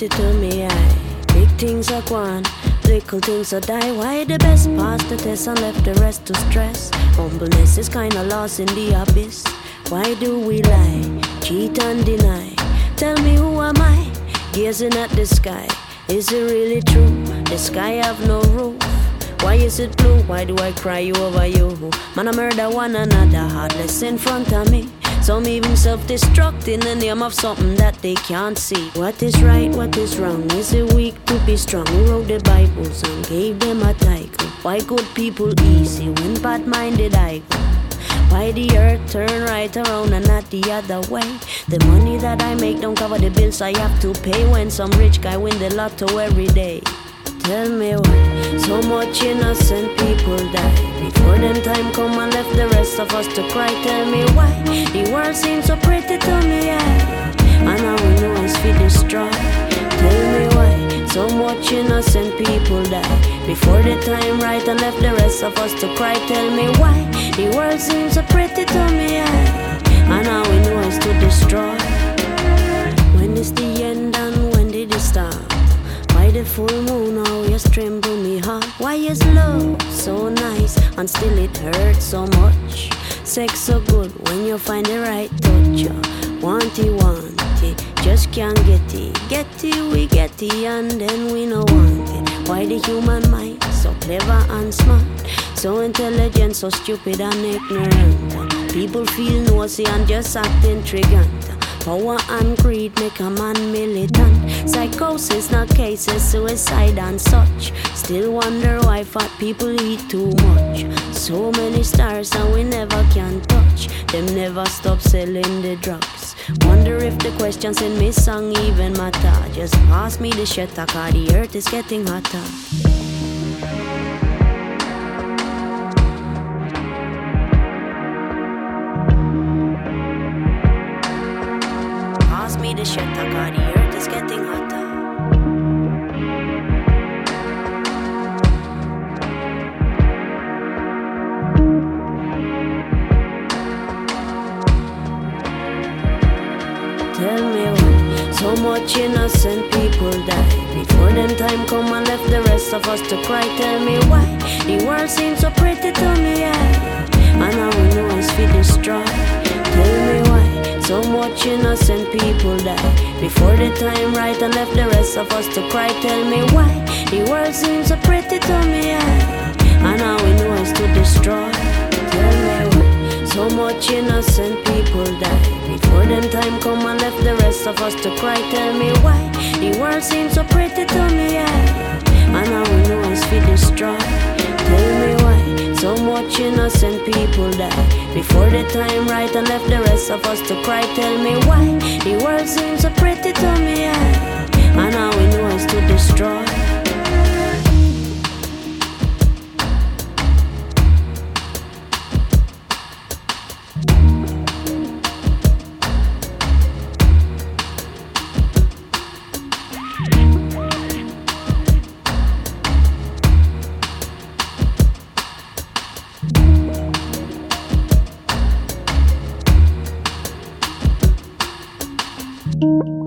pretty to me eye. Big things are gone, little things are die. Why the best passed the test and left the rest to stress? Humbleness is kinda lost in the abyss. Why do we lie, cheat and deny? Tell me who am I, gazing at the sky. Is it really true, the sky have no roof? Why is it blue, why do I cry over you? Man, I murder one another, heartless in front of me. Some even self-destruct in the name of something that they can't see. What is right, what is wrong? Is it weak to be strong? Who wrote the Bibles and gave them a title? Why good people easy when bad-minded I go? Why the earth turn right around and not the other way? The money that I make don't cover the bills I have to pay when some rich guy win the lotto every day. Tell me why so much innocent people die before them time come and left the rest of us to cry. Tell me why the world seems so pretty to me, and now we know it's for destroy. Tell me why so much innocent people die before the time right and left the rest of us to cry. Tell me why the world seems so pretty to me, and now we know it's to destroy. When is the end and when did it start? Why the full moon always tremble me heart? Why is love so nice and still it hurts so much? Sex so good when you find the right touch. Want it, just can't get it. Get it, we get it, and then we no want it. Why the human mind so clever and smart, so intelligent, so stupid and ignorant? People feel nosy and just act intriguant. Power and greed make a man militant. Psychosis, not cases, suicide and such. Still wonder why fat people eat too much. So many stars and we never can touch. Them never stop selling the drugs. Wonder if the questions in me song even matter. Just pass me the shutter, cause the earth is getting hotter. Pass me the shutter, cause the earth is getting hotter. Tell me why so much innocent people die before them time come and left the rest of us to cry. Tell me why the world seems so pretty to me, and now we know it's for destroy. Tell me why so much innocent people die before the time right and left the rest of us to cry. Tell me why the world seems so pretty to me, and now we know it's to destroy. Tell me why so much innocent people die before them time come and left the rest of us to cry. Tell me why the world seems so pretty to me, and now we know it's for destroy. Tell me why so much innocent people die before the time right and left the rest of us to cry. Tell me why the world seems so pretty to me, and now we know it's to destroy. you.